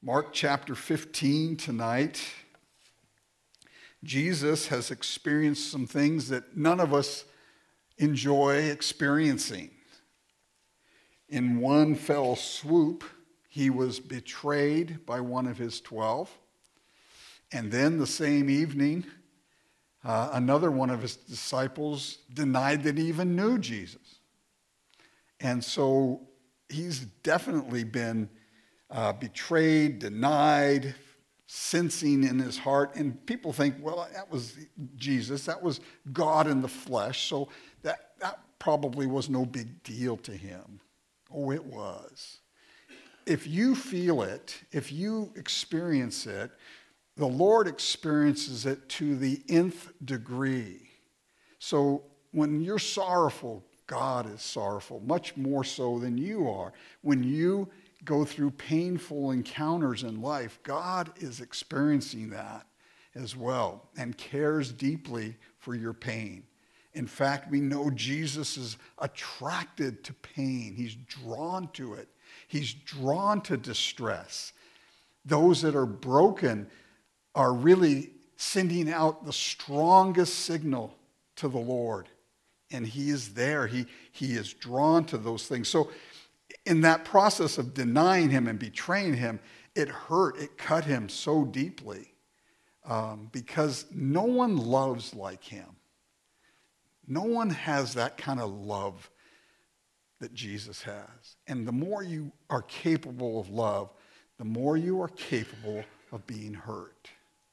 Mark chapter 15 tonight. Jesus has experienced some things that none of us enjoy experiencing. In one fell swoop, he was betrayed by one of his 12. And then the same evening, another one of his disciples denied that he even knew Jesus. And so he's definitely been betrayed, denied, sensing in his heart. And people think, well, that was Jesus. That was God in the flesh. So that probably was no big deal to him. Oh, it was. If you feel it, if you experience it, the Lord experiences it to the nth degree. So when you're sorrowful, God is sorrowful, much more so than you are. When you go through painful encounters in life, God is experiencing that as well and cares deeply for your pain. In fact, we know Jesus is attracted to pain. He's drawn to it. He's drawn to distress. Those that are broken are really sending out the strongest signal to the Lord. And he is there. He is drawn to those things. So in that process of denying him and betraying him, it hurt. It cut him so deeply because no one loves like him. No one has that kind of love that Jesus has. And the more you are capable of love, the more you are capable of being hurt.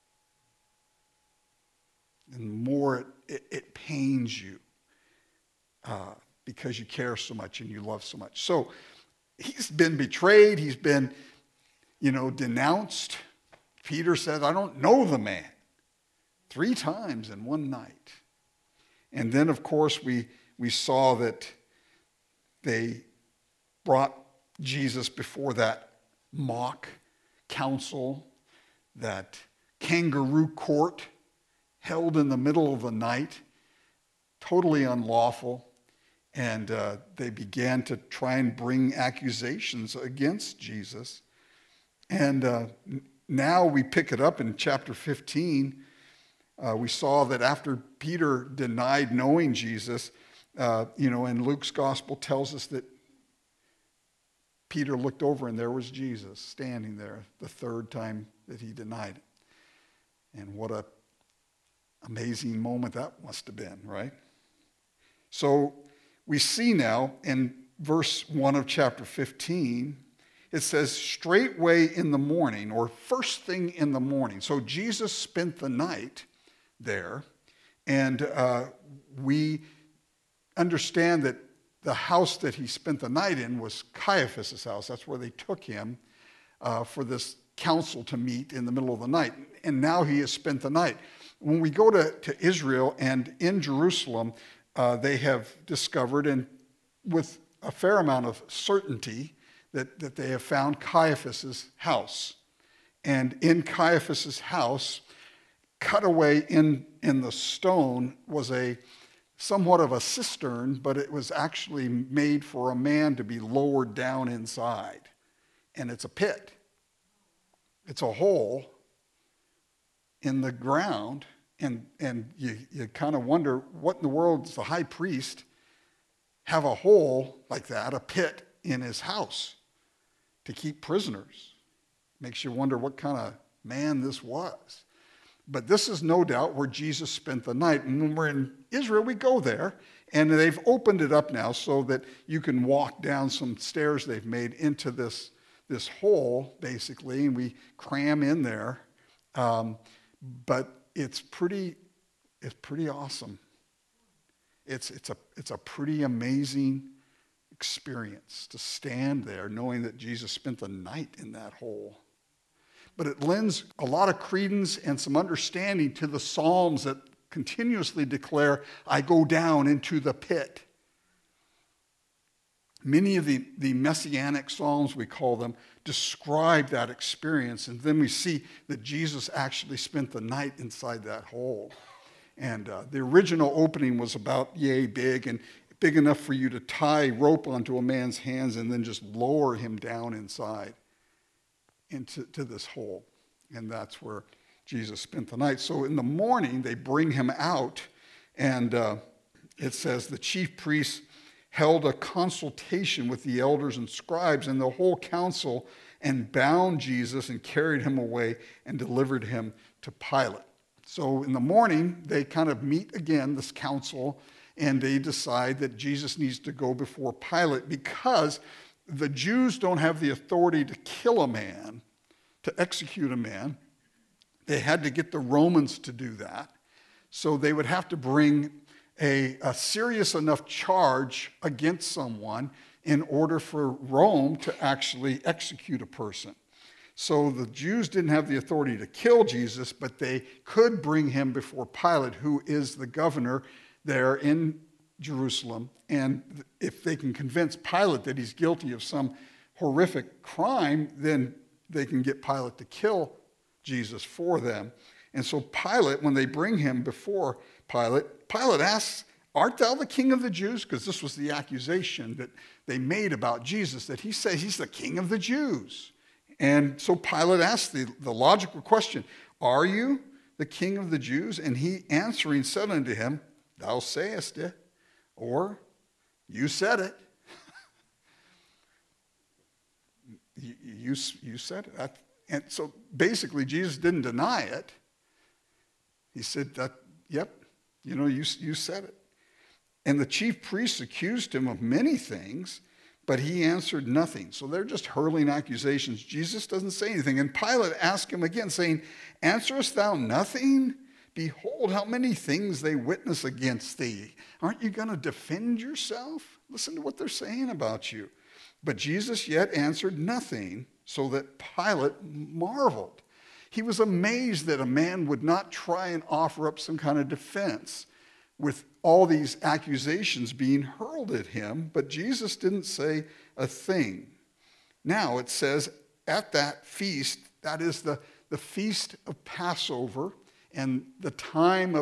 And the more it pains you because you care so much and you love so much. So he's been betrayed. He's been, denounced. Peter said, I don't know the man. 3 times in one night. And then, of course, we saw that they brought Jesus before that mock council, that kangaroo court held in the middle of the night, totally unlawful. And they began to try and bring accusations against Jesus. And now we pick it up in chapter 15. We saw that after Peter denied knowing Jesus, and Luke's gospel tells us that Peter looked over and there was Jesus standing there the 3rd time that he denied it. And what a amazing moment that must have been, right? So we see now in verse 1 of chapter 15, it says, straightway in the morning, or first thing in the morning. So Jesus spent the night there, and we understand that the house that he spent the night in was Caiaphas' house. That's where they took him for this council to meet in the middle of the night. And now he has spent the night. When we go to Israel and in Jerusalem, they have discovered, and with a fair amount of certainty, that they have found Caiaphas' house. And in Caiaphas' house, cut away in the stone, was a somewhat of a cistern, but it was actually made for a man to be lowered down inside. And it's a pit. It's a hole in the ground. And you kind of wonder, what in the world does the high priest have a hole like that, a pit in his house to keep prisoners? Makes you wonder what kind of man this was. But this is no doubt where Jesus spent the night. And when we're in Israel, we go there. And they've opened it up now so that you can walk down some stairs they've made into this hole, basically. And we cram in there. But it's pretty awesome. It's a pretty amazing experience to stand there knowing that Jesus spent the night in that hole. But it lends a lot of credence and some understanding to the Psalms that continuously declare, I go down into the pit. Many of the messianic Psalms, we call them, describe that experience. And then we see that Jesus actually spent the night inside that hole. And the original opening was about yay big, and big enough for you to tie rope onto a man's hands and then just lower him down inside. into this hole. And that's where Jesus spent the night. So in the morning, they bring him out, and it says the chief priests held a consultation with the elders and scribes and the whole council, and bound Jesus and carried him away and delivered him to Pilate. So in the morning, they kind of meet again, this council, and they decide that Jesus needs to go before Pilate because the Jews don't have the authority to kill a man, to execute a man. They had to get the Romans to do that. So they would have to bring a serious enough charge against someone in order for Rome to actually execute a person. So the Jews didn't have the authority to kill Jesus, but they could bring him before Pilate, who is the governor there in Jerusalem. And if they can convince Pilate that he's guilty of some horrific crime, then they can get Pilate to kill Jesus for them. And so Pilate, when they bring him before Pilate, Pilate asks, "Art thou the king of the Jews?" Because this was the accusation that they made about Jesus, that he said he's the king of the Jews. And so Pilate asked the logical question, "Are you the king of the Jews?" And he answering said unto him, "Thou sayest it," or "You said it." You said it. And so basically Jesus didn't deny it. He said that, yep, you said it. And the chief priests accused him of many things, but he answered nothing. So they're just hurling accusations. Jesus doesn't say anything. And Pilate asked him again, saying, "Answerest thou nothing? Behold, how many things they witness against thee. Aren't you going to defend yourself? Listen to what they're saying about you." But Jesus yet answered nothing, so that Pilate marveled. He was amazed that a man would not try and offer up some kind of defense with all these accusations being hurled at him, but Jesus didn't say a thing. Now it says, at that feast, that is the feast of Passover, and the time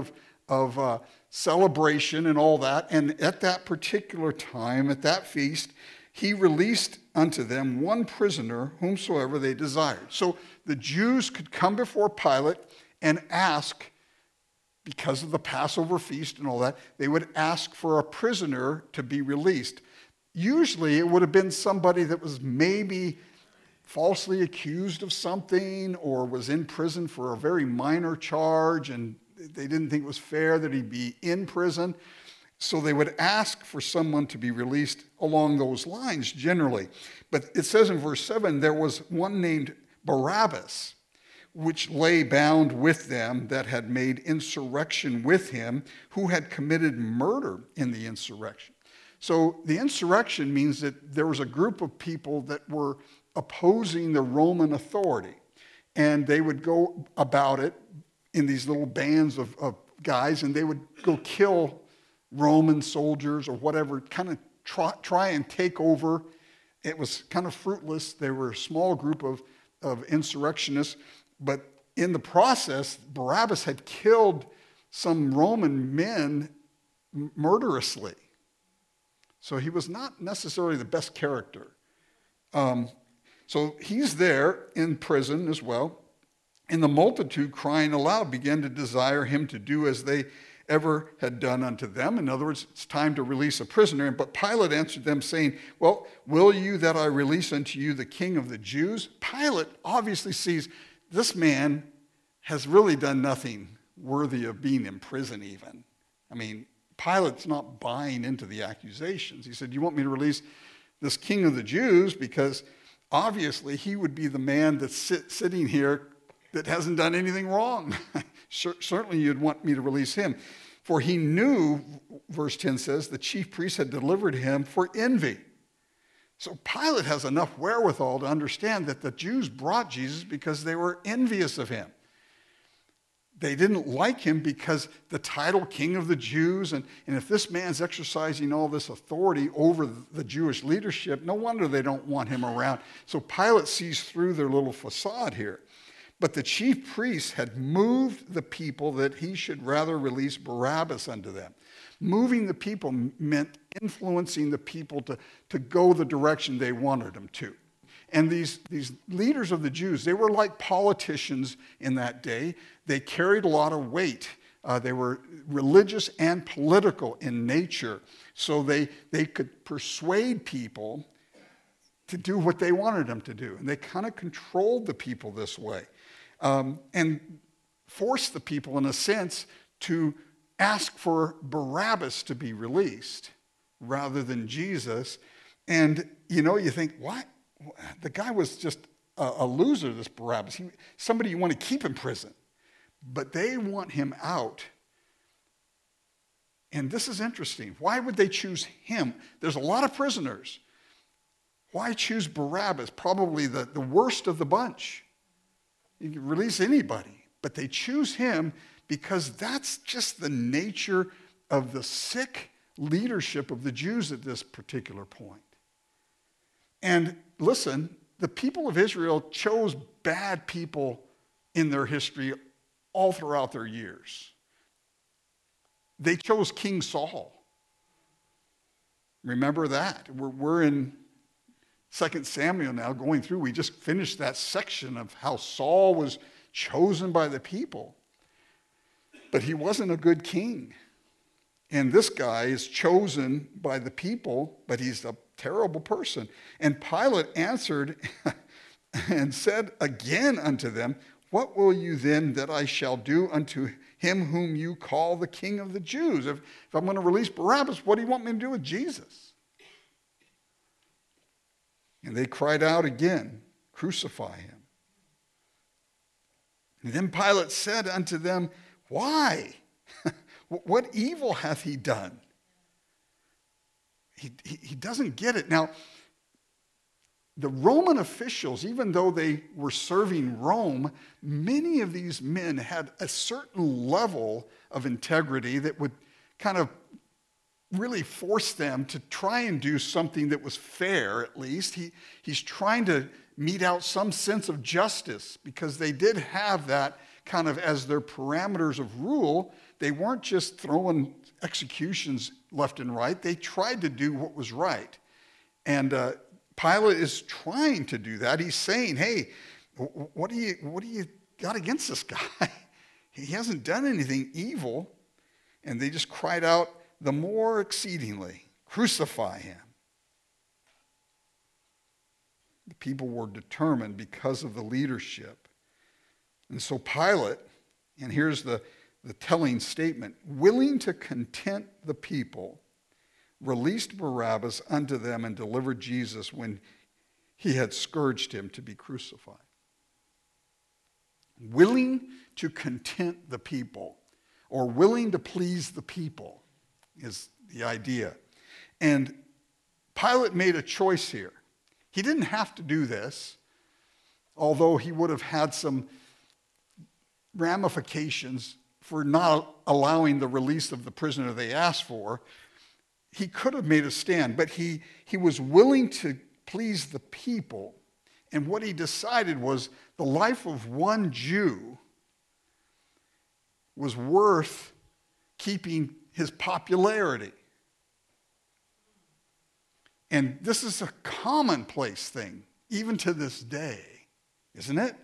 of celebration and all that, and at that particular time, at that feast, he released unto them one prisoner, whomsoever they desired. So the Jews could come before Pilate and ask, because of the Passover feast and all that, they would ask for a prisoner to be released. Usually it would have been somebody that was maybe falsely accused of something or was in prison for a very minor charge, and they didn't think it was fair that he be in prison. So they would ask for someone to be released along those lines generally. But it says in verse 7, there was one named Barabbas, which lay bound with them that had made insurrection with him, who had committed murder in the insurrection. So the insurrection means that there was a group of people that were opposing the Roman authority. And they would go about it in these little bands of guys, and they would go kill Roman soldiers or whatever, kind of try and take over. It was kind of fruitless. They were a small group of insurrectionists, but in the process, Barabbas had killed some Roman men murderously. So he was not necessarily the best character. So he's there in prison as well. And the multitude, crying aloud, began to desire him to do as they ever had done unto them. In other words, it's time to release a prisoner. But Pilate answered them, saying, "Well, will you that I release unto you the king of the Jews?" Pilate obviously sees this man has really done nothing worthy of being in prison even. I mean, Pilate's not buying into the accusations. He said, "You want me to release this king of the Jews?" Because obviously he would be the man that's sitting here that hasn't done anything wrong. Certainly you'd want me to release him. For he knew, verse 10 says, the chief priests had delivered him for envy. So Pilate has enough wherewithal to understand that the Jews brought Jesus because they were envious of him. They didn't like him because the title king of the Jews, and if this man's exercising all this authority over the Jewish leadership, no wonder they don't want him around. So Pilate sees through their little facade here. But the chief priests had moved the people that he should rather release Barabbas unto them. Moving the people meant influencing the people to go the direction they wanted them to. And these leaders of the Jews, they were like politicians in that day. They carried a lot of weight. They were religious and political in nature. So they could persuade people to do what they wanted them to do. And they kind of controlled the people this way. And forced the people, in a sense, to ask for Barabbas to be released rather than Jesus. And, you think, what? The guy was just a loser, this Barabbas. Somebody you want to keep in prison. But they want him out. And this is interesting. Why would they choose him? There's a lot of prisoners. Why choose Barabbas? Probably the worst of the bunch. You can release anybody. But they choose him because that's just the nature of the sick leadership of the Jews at this particular point. And listen, the people of Israel chose bad people in their history all throughout their years. They chose King Saul. Remember that. We're in 2 Samuel now going through. We just finished that section of how Saul was chosen by the people. But he wasn't a good king. And this guy is chosen by the people, but he's a terrible person. And Pilate answered and said again unto them, what will you then that I shall do unto him whom you call the King of the Jews? If I'm going to release Barabbas, what do you want me to do with Jesus? And they cried out again, crucify him. And then Pilate said unto them, why? What evil hath he done? He doesn't get it. Now, the Roman officials, even though they were serving Rome, many of these men had a certain level of integrity that would kind of really force them to try and do something that was fair, at least. He's trying to mete out some sense of justice because they did have that kind of as their parameters of rule. They weren't just throwing executions left and right. They tried to do what was right. And Pilate is trying to do that. He's saying, hey, what do you got against this guy? He hasn't done anything evil. And they just cried out the more exceedingly, crucify him. The people were determined because of the leadership. And so Pilate, and here's the telling statement, willing to content the people, released Barabbas unto them and delivered Jesus when he had scourged him to be crucified. Willing to content the people, or willing to please the people, is the idea. And Pilate made a choice here. He didn't have to do this, although he would have had some ramifications for not allowing the release of the prisoner they asked for. He could have made a stand, but he was willing to please the people. And what he decided was the life of one Jew was worth keeping his popularity. And this is a commonplace thing, even to this day, isn't it?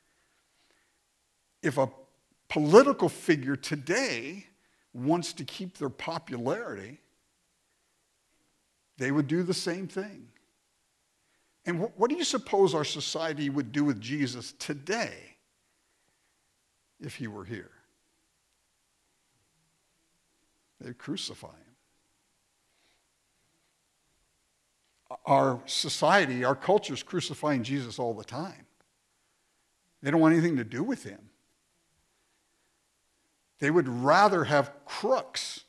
If a political figure today wants to keep their popularity, they would do the same thing. And what do you suppose our society would do with Jesus today if he were here? They'd crucify him. Our society, our culture is crucifying Jesus all the time. They don't want anything to do with him. They would rather have crooks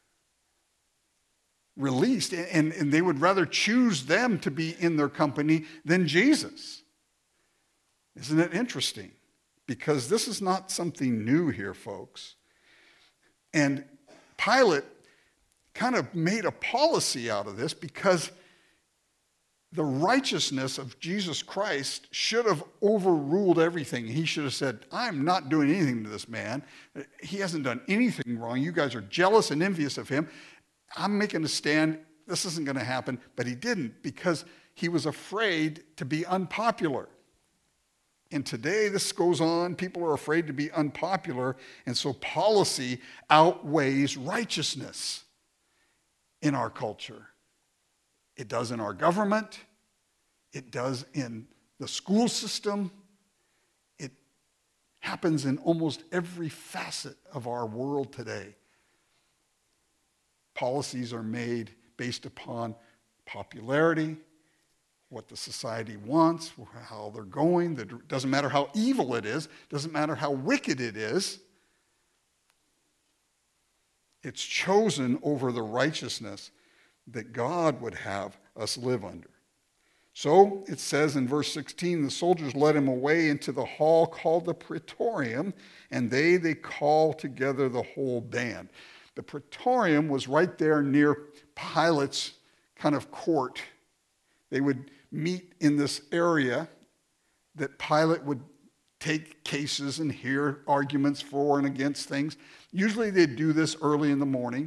released, and they would rather choose them to be in their company than Jesus. Isn't it interesting? Because this is not something new here, folks. And Pilate kind of made a policy out of this because the righteousness of Jesus Christ should have overruled everything. He should have said, I'm not doing anything to this man. He hasn't done anything wrong. You guys are jealous and envious of him. I'm making a stand. This isn't going to happen. But he didn't, because he was afraid to be unpopular. And today this goes on. People are afraid to be unpopular. And so policy outweighs righteousness in our culture. It does in our government. It does in the school system. It happens in almost every facet of our world today. Policies are made based upon popularity, what the society wants, how they're going. It doesn't matter how evil it is. Doesn't matter how wicked it is. It's chosen over the righteousness that God would have us live under. So it says in verse 16, the soldiers led him away into the hall called the Praetorium, and they call together the whole band. The Praetorium was right there near Pilate's kind of court. They would meet in this area that Pilate would take cases and hear arguments for and against things. Usually they'd do this early in the morning.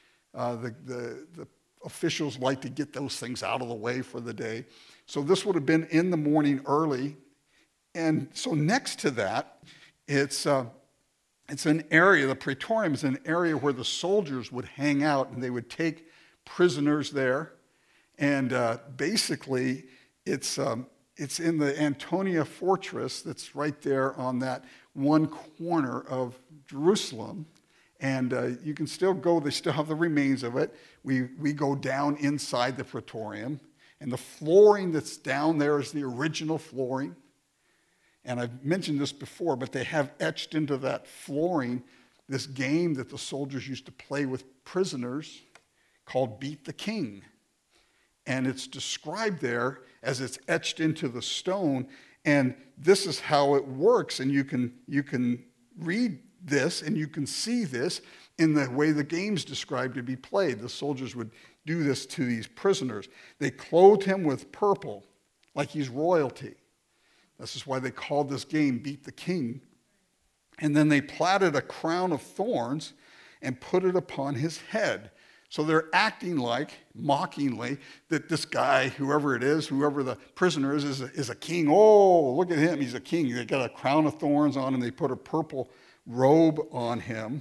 The officials like to get those things out of the way for the day. So this would have been in the morning early. And so next to that, it's an area, the Praetorium is an area where the soldiers would hang out and they would take prisoners there. And basically, it's in the Antonia Fortress that's right there on that one corner of Jerusalem. And you can still go, they still have the remains of it. We go down inside the Praetorium. And the flooring that's down there is the original flooring. And I've mentioned this before, but they have etched into that flooring this game that the soldiers used to play with prisoners called Beat the King. And it's described there as it's etched into the stone. And this is how it works. And you can read this and you can see this in the way the game's described to be played. The soldiers would do this to these prisoners. They clothed him with purple, like he's royalty. This is why they called this game Beat the King. And then they plaited a crown of thorns and put it upon his head. So they're acting like, mockingly, that this guy, whoever it is, whoever the prisoner is a king. Oh, look at him, he's a king. They got a crown of thorns on him. They put a purple robe on him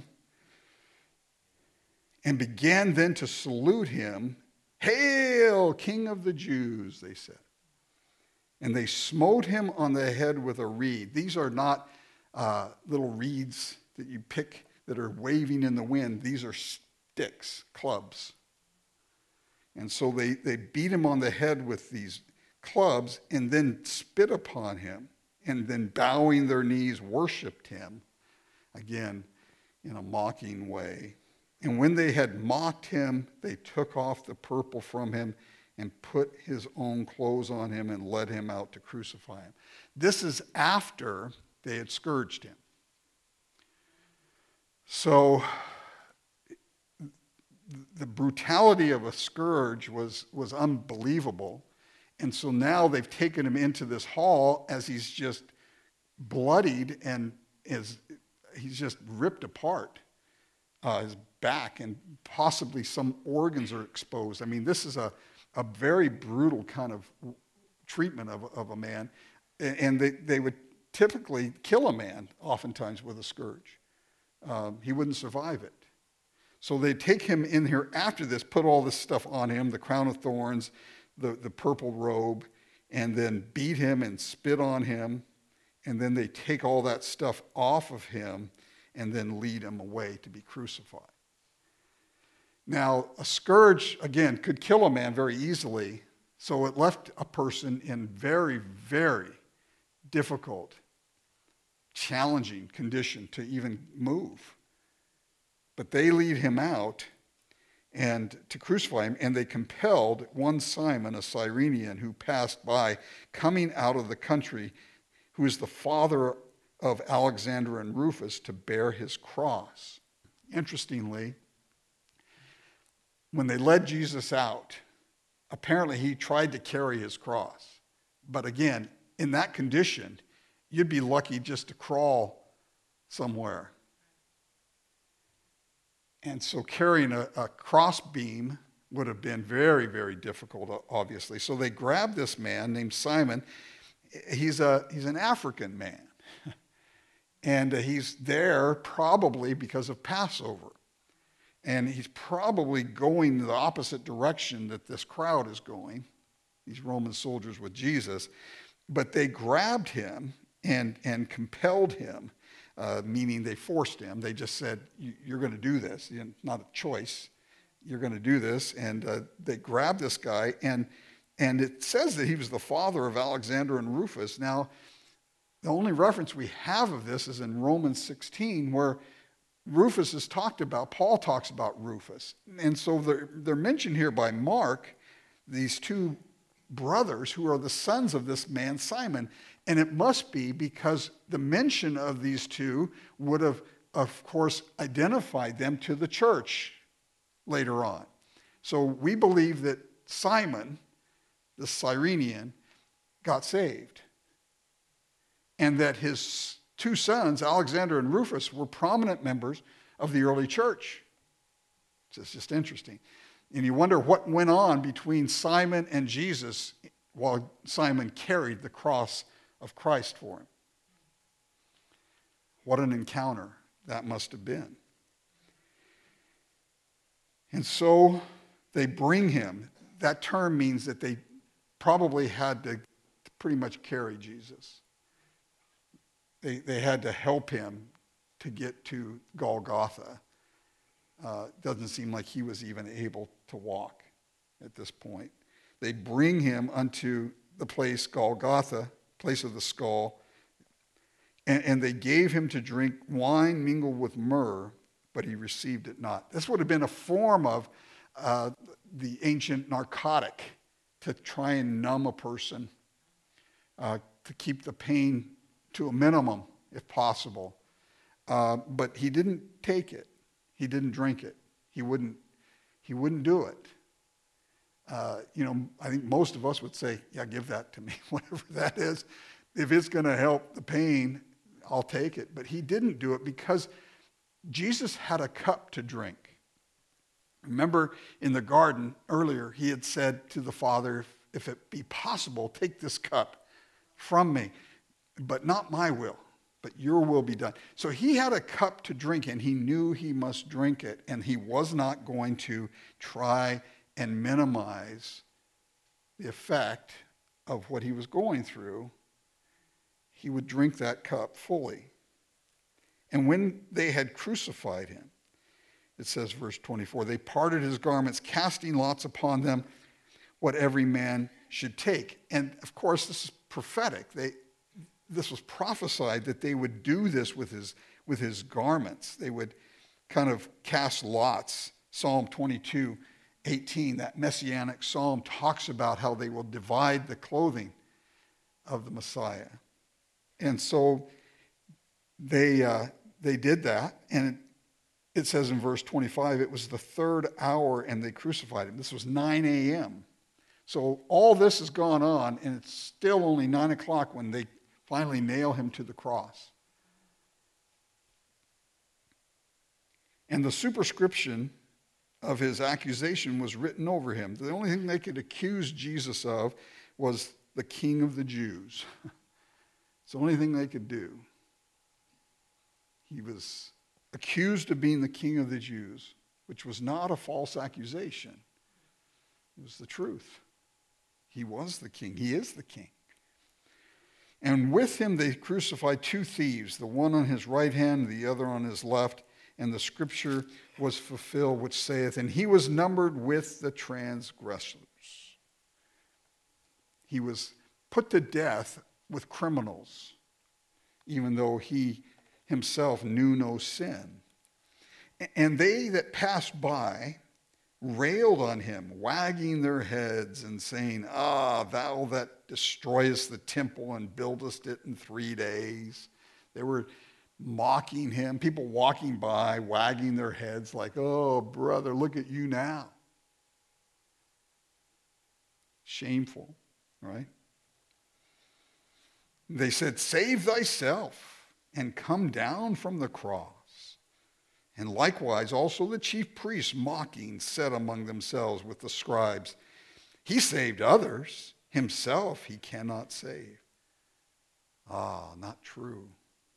and began then to salute him. Hail, King of the Jews, they said. And they smote him on the head with a reed. These are not little reeds that you pick that are waving in the wind. These are sticks, clubs. And so they beat him on the head with these clubs and then spit upon him and then bowing their knees worshiped him, again, in a mocking way. And when they had mocked him, they took off the purple from him and put his own clothes on him and led him out to crucify him. This is after they had scourged him. So the brutality of a scourge was unbelievable. And so now they've taken him into this hall as he's just bloodied and he's just ripped apart. His back and possibly some organs are exposed. I mean, this is a very brutal kind of treatment of a man. And they would typically kill a man, oftentimes with a scourge. He wouldn't survive it. So they take him in here after this, put all this stuff on him, the crown of thorns, the purple robe, and then beat him and spit on him. And then they take all that stuff off of him and then lead him away to be crucified. Now, a scourge, again, could kill a man very easily, so it left a person in very, very difficult, challenging condition to even move. But they lead him out and to crucify him, and they compelled one Simon, a Cyrenian, who passed by, coming out of the country, who is the father of Alexander and Rufus, to bear his cross. Interestingly, when they led Jesus out, apparently he tried to carry his cross. But again, in that condition, you'd be lucky just to crawl somewhere. And so carrying a cross beam would have been very, very difficult, obviously. So they grabbed this man named Simon. He's an African man. And he's there probably because of Passover. And he's probably going the opposite direction that this crowd is going, these Roman soldiers with Jesus. But they grabbed him and compelled him, meaning they forced him. They just said, you're going to do this. Not a choice. You're going to do this. And they grabbed this guy. And it says that he was the father of Alexander and Rufus. Now, the only reference we have of this is in Romans 16, where Rufus is talked about. Paul talks about Rufus. And so they're mentioned here by Mark, these two brothers who are the sons of this man, Simon. And it must be because the mention of these two would have, of course, identified them to the church later on. So we believe that Simon, the Cyrenian, got saved. And that his two sons, Alexander and Rufus, were prominent members of the early church. It's just interesting. And you wonder what went on between Simon and Jesus while Simon carried the cross of Christ for him. What an encounter that must have been. And so they bring him. That term means that they probably had to pretty much carry Jesus. They had to help him to get to Golgotha. Doesn't seem like he was even able to walk at this point. They bring him unto the place Golgotha, place of the skull, and they gave him to drink wine mingled with myrrh, but he received it not. This would have been a form of the ancient narcotic to try and numb a person, to keep the pain to a minimum, if possible. But he didn't take it. He didn't drink it. He wouldn't do it. I think most of us would say, yeah, give that to me, whatever that is. If it's going to help the pain, I'll take it. But he didn't do it because Jesus had a cup to drink. Remember in the garden earlier, he had said to the Father, if it be possible, take this cup from me. But not my will, but your will be done. So he had a cup to drink, and he knew he must drink it, and he was not going to try and minimize the effect of what he was going through. He would drink that cup fully. And when they had crucified him, it says, verse 24, they parted his garments, casting lots upon them what every man should take. And of course, this is prophetic. This was prophesied that they would do this with his garments. They would kind of cast lots. Psalm 22:18, that messianic psalm, talks about how they will divide the clothing of the Messiah. And so they did that. And it says in verse 25, it was the third hour and they crucified him. This was 9 a.m. So all this has gone on, and it's still only 9 o'clock when they finally nail him to the cross. And the superscription of his accusation was written over him. The only thing they could accuse Jesus of was the King of the Jews. It's the only thing they could do. He was accused of being the King of the Jews, which was not a false accusation. It was the truth. He was the king. He is the king. And with him they crucified two thieves, the one on his right hand, the other on his left. And the scripture was fulfilled, which saith, and he was numbered with the transgressors. He was put to death with criminals, even though he himself knew no sin. And they that passed by railed on him, wagging their heads and saying, thou that destroyest the temple and buildest it in 3 days. They were mocking him, people walking by, wagging their heads like, oh, brother, look at you now. Shameful, right? They said, save thyself and come down from the cross. And likewise also the chief priests, mocking, said among themselves with the scribes, he saved others, himself he cannot save. Ah, not true.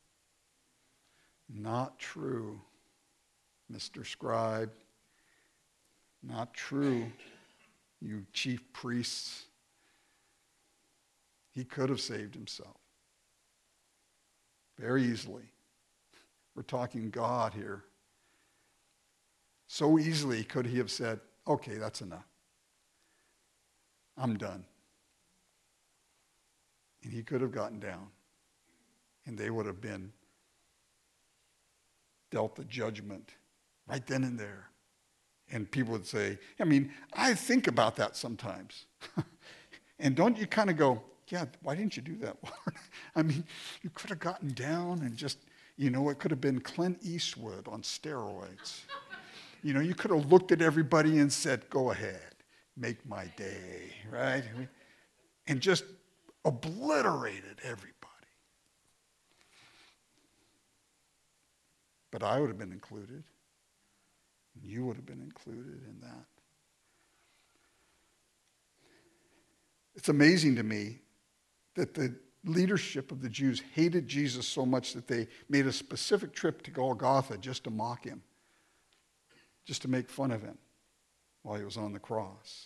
Not true, Mr. Scribe. Not true, you chief priests. He could have saved himself very easily. We're talking God here. So easily could he have said, okay, that's enough. I'm done. And he could have gotten down, and they would have been dealt the judgment right then and there. And people would say, I think about that sometimes. And don't you kind of go, yeah, why didn't you do that, Lord? You could have gotten down and just, it could have been Clint Eastwood on steroids. You could have looked at everybody and said, go ahead, make my day, right? And just obliterated everybody. But I would have been included. You would have been included in that. It's amazing to me that the leadership of the Jews hated Jesus so much that they made a specific trip to Golgotha just to mock him, just to make fun of him while he was on the cross.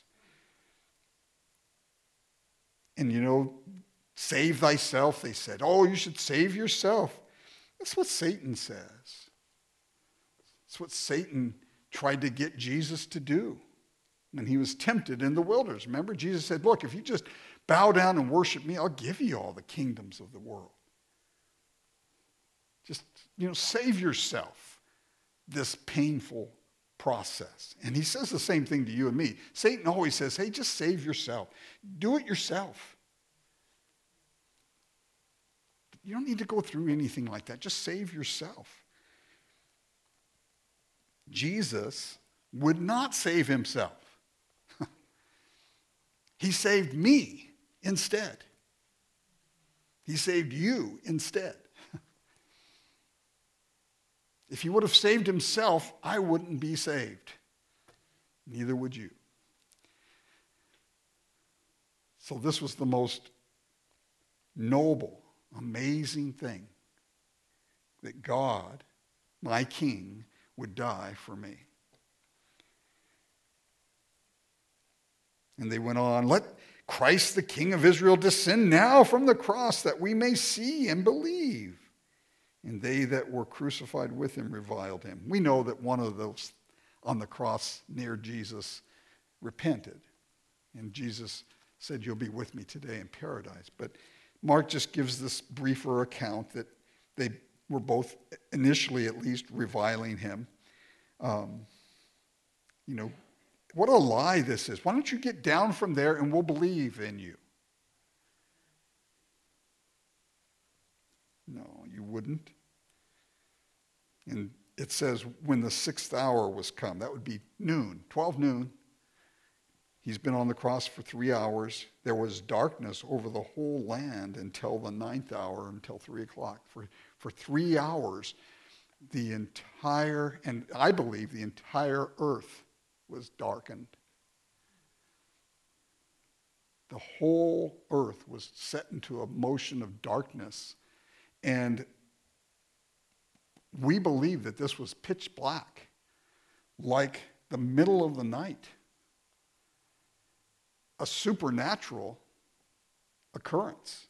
And save thyself, they said. Oh, you should save yourself. That's what Satan says. That's what Satan tried to get Jesus to do when he was tempted in the wilderness. Remember, Jesus said, look, if you just bow down and worship me, I'll give you all the kingdoms of the world. Just, save yourself this painful process. And he says the same thing to you and me. Satan always says, hey, just save yourself. Do it yourself. You don't need to go through anything like that. Just save yourself. Jesus would not save himself. He saved me instead. He saved you instead. If he would have saved himself, I wouldn't be saved. Neither would you. So this was the most noble, amazing thing, that God, my King, would die for me. And they went on, let Christ the King of Israel descend now from the cross that we may see and believe. And they that were crucified with him reviled him. We know that one of those on the cross near Jesus repented. And Jesus said, you'll be with me today in paradise. But Mark just gives this briefer account that they were both, initially at least, reviling him. What a lie this is. Why don't you get down from there and we'll believe in you? No, you wouldn't. And it says when the 6th hour was come, that would be noon, 12 noon. He's been on the cross for 3 hours. There was darkness over the whole land until the 9th hour, until 3 o'clock. For 3 hours, the entire, and I believe the entire earth was darkened. The whole earth was set into a motion of darkness. And we believe that this was pitch black, like the middle of the night. A supernatural occurrence.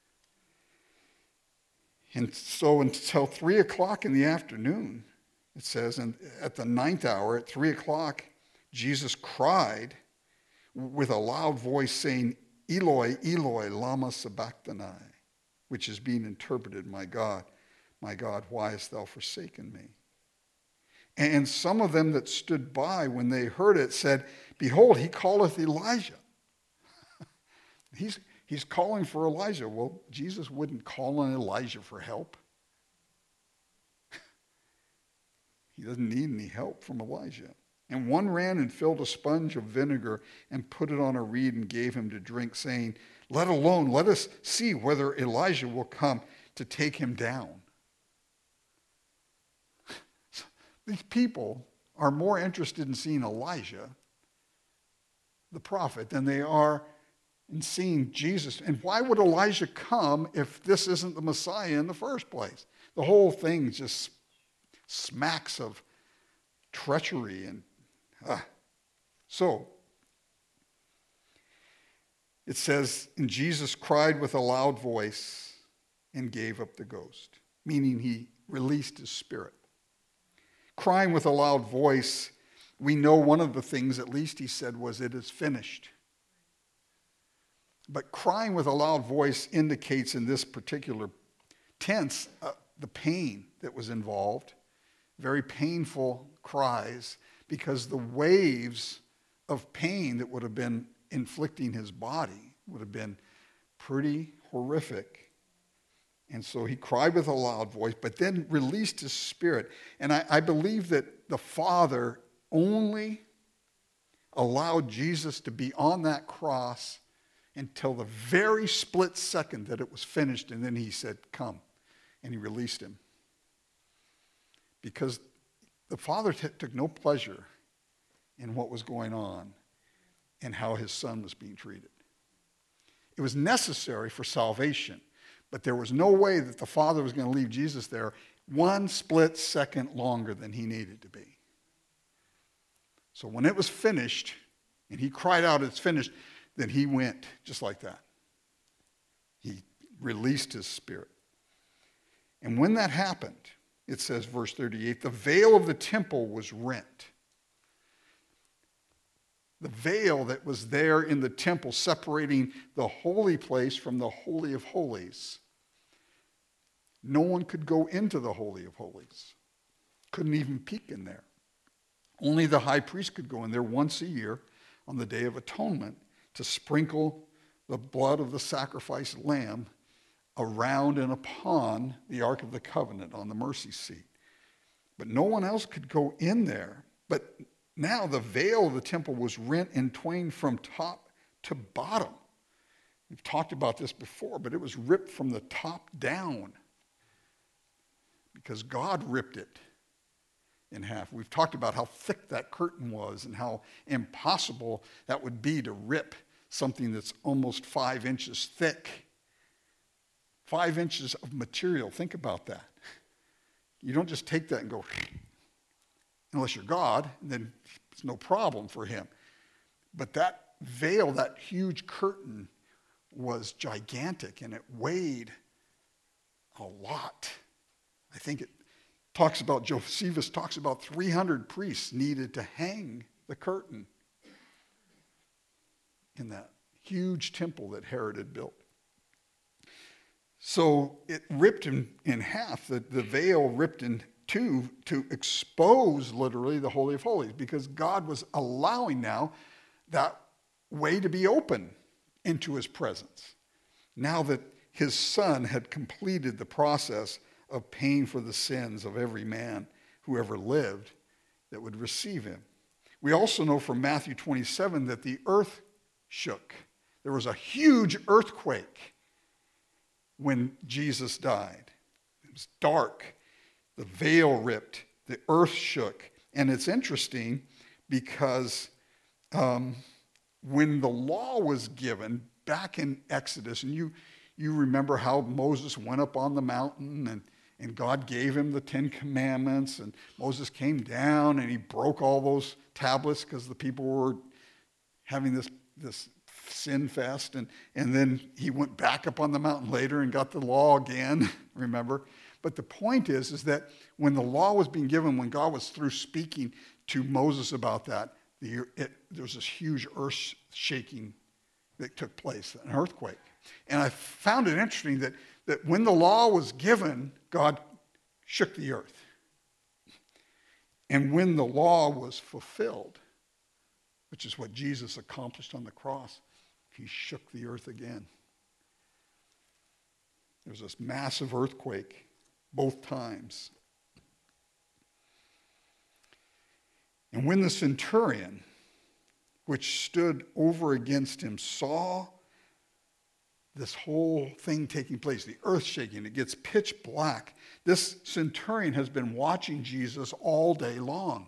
And so until 3 o'clock in the afternoon, it says, and at the 9th hour, at 3 o'clock, Jesus cried with a loud voice saying, Eloi, Eloi, lama sabachthani, which is being interpreted, my God, why hast thou forsaken me? And some of them that stood by when they heard it said, behold, he calleth Elijah. He's calling for Elijah. Well, Jesus wouldn't call on Elijah for help. He doesn't need any help from Elijah. And one ran and filled a sponge of vinegar and put it on a reed and gave him to drink, saying, let alone, let us see whether Elijah will come to take him down. These people are more interested in seeing Elijah, the prophet, than they are in seeing Jesus. And why would Elijah come if this isn't the Messiah in the first place? The whole thing just smacks of treachery. And so it says, and Jesus cried with a loud voice and gave up the ghost, meaning he released his spirit. Crying with a loud voice, we know one of the things, at least he said, was, "It is finished." But crying with a loud voice indicates in this particular tense the pain that was involved, very painful cries, because the waves of pain that would have been inflicting his body would have been pretty horrific. And so he cried with a loud voice, but then released his spirit. And I believe that the Father only allowed Jesus to be on that cross until the very split second that it was finished. And then he said, "Come." And he released him. Because the Father took no pleasure in what was going on and how his Son was being treated. It was necessary for salvation. But there was no way that the Father was going to leave Jesus there one split second longer than he needed to be. So when it was finished, and he cried out, "It's finished," then he went just like that. He released his spirit. And when that happened, it says, verse 38, the veil of the temple was rent. The veil that was there in the temple separating the holy place from the Holy of Holies. No one could go into the Holy of Holies. Couldn't even peek in there. Only the high priest could go in there once a year on the Day of Atonement to sprinkle the blood of the sacrificed lamb around and upon the Ark of the Covenant on the mercy seat. But no one else could go in there. But now the veil of the temple was rent in twain from top to bottom. We've talked about this before, but it was ripped from the top down because God ripped it in half. We've talked about how thick that curtain was and how impossible that would be to rip something that's almost 5 inches thick. 5 inches of material. Think about that. You don't just take that and go, unless you're God, then it's no problem for him. But that veil, that huge curtain, was gigantic, and it weighed a lot. I think it talks about, Josephus talks about 300 priests needed to hang the curtain in that huge temple that Herod had built. So it ripped in half, the veil ripped in two to expose literally the Holy of Holies, because God was allowing now that way to be open into his presence. Now that his Son had completed the process of paying for the sins of every man who ever lived that would receive him. We also know from Matthew 27 that the earth shook. There was a huge earthquake when Jesus died. It was dark. The veil ripped. The earth shook. And it's interesting because when the law was given back in Exodus, and you remember how Moses went up on the mountain and God gave him the 10 Commandments, and Moses came down and he broke all those tablets because the people were having this sin fest, and then he went back up on the mountain later and got the law again, remember? But the point is that when the law was being given, when God was through speaking to Moses about that, there was this huge earth shaking that took place, an earthquake. And I found it interesting that when the law was given, God shook the earth. And when the law was fulfilled, which is what Jesus accomplished on the cross, he shook the earth again. There was this massive earthquake both times. And when the centurion, which stood over against him, saw this whole thing taking place, the earth shaking, it gets pitch black. This centurion has been watching Jesus all day long.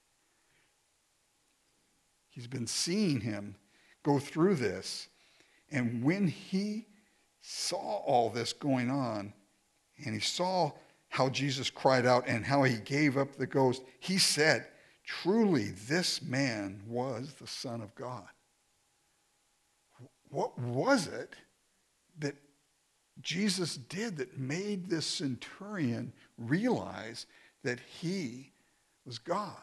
He's been seeing him go through this. And when he saw all this going on, and he saw how Jesus cried out and how he gave up the ghost, he said, truly, this man was the Son of God. What was it that Jesus did that made this centurion realize that he was God?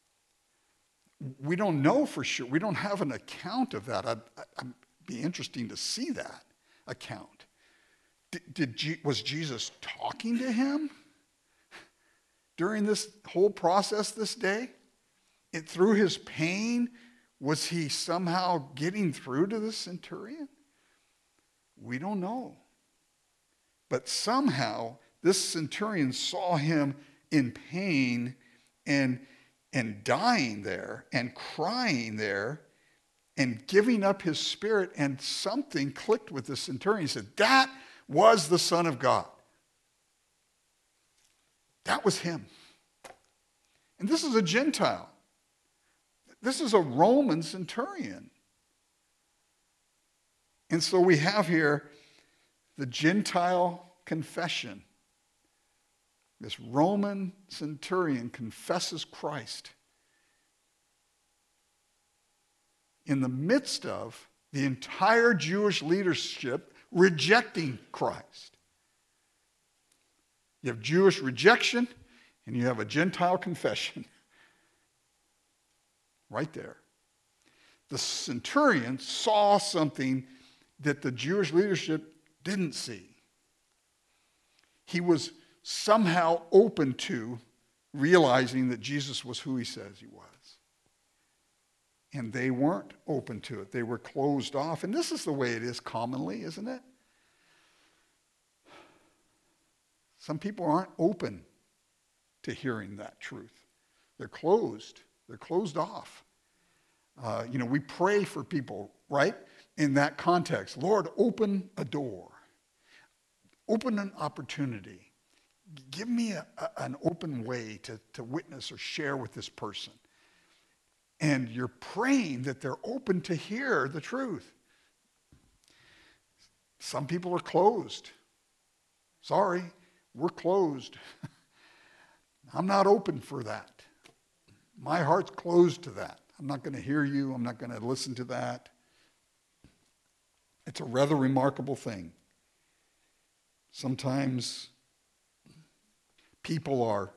We don't know for sure. We don't have an account of that. I'd be interesting to see that account. Was Jesus talking to him during this whole process this day? Through his pain, was he somehow getting through to the centurion? We don't know. But somehow, this centurion saw him in pain and dying there and crying there and giving up his spirit, and something clicked with the centurion. He said, that was the Son of God. That was him. And this is a Gentile. This is a Roman centurion. And so we have here the Gentile confession. This Roman centurion confesses Christ in the midst of the entire Jewish leadership rejecting Christ. You have Jewish rejection and you have a Gentile confession. Right there. The centurion saw something that the Jewish leadership didn't see. He was somehow open to realizing that Jesus was who he says he was. And they weren't open to it. They were closed off. And this is the way it is commonly, isn't it? Some people aren't open to hearing that truth. They're closed. They're closed off. We pray for people, right? In that context. Lord, open a door. Open an opportunity. Give me an open way to witness or share with this person. And you're praying that they're open to hear the truth. Some people are closed. Sorry, we're closed. I'm not open for that. My heart's closed to that. I'm not going to hear you. I'm not going to listen to that. It's a rather remarkable thing. Sometimes people are